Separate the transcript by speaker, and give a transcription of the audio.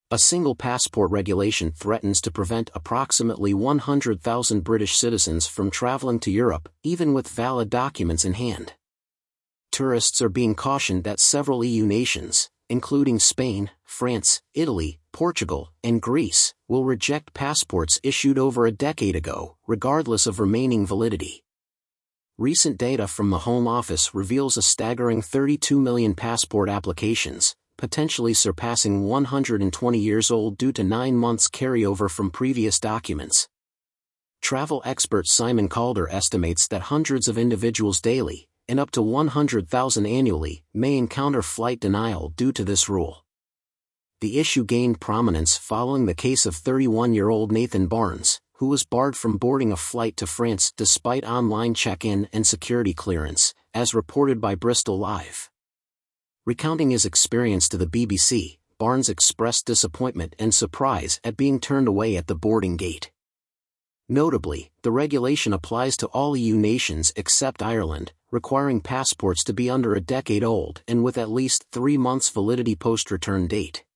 Speaker 1: A single passport regulation threatens to prevent approximately 100,000 British citizens from traveling to Europe, even with valid documents in hand. Tourists are being cautioned that several EU nations, including Spain, France, Italy, Portugal, and Greece, will reject passports issued over a decade ago, regardless of remaining validity. Recent data from the Home Office reveals a staggering 32 million passport applications, potentially surpassing 120 years old due to 9 months carryover from previous documents. Travel expert Simon Calder estimates that hundreds of individuals daily, and up to 100,000 annually, may encounter flight denial due to this rule. The issue gained prominence following the case of 31-year-old Nathan Barnes, who was barred from boarding a flight to France despite online check-in and security clearance, as reported by Bristol Live. Recounting his experience to the BBC, Barnes expressed disappointment and surprise at being turned away at the boarding gate. Notably, the regulation applies to all EU nations except Ireland, requiring passports to be under a decade old and with at least 3 months validity post-return date.